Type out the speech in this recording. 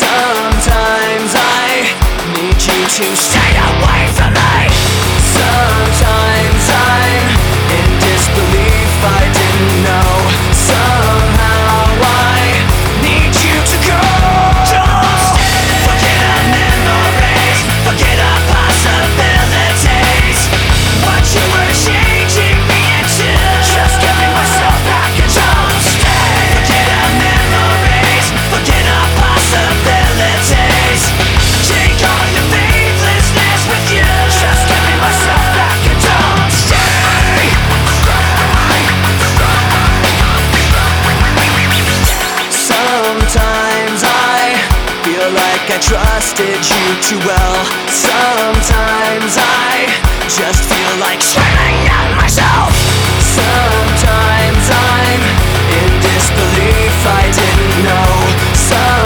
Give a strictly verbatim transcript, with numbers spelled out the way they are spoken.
Sometimes I need you to stay away from me. Sometimes I'm in disbelief, I didn't know. Somehow I need you to go. Don't forget our memories, forget our possibilities. What you were changing me into, just giving myself back and don't stay. Forget our memories, forget our possibilities. Take all your faithlessness with you, just giving myself back and don't stay. Sometimes I feel like I trusted you too well. Sometimes I just feel like screaming at myself. Sometimes I'm in disbelief, I didn't know. Sometimes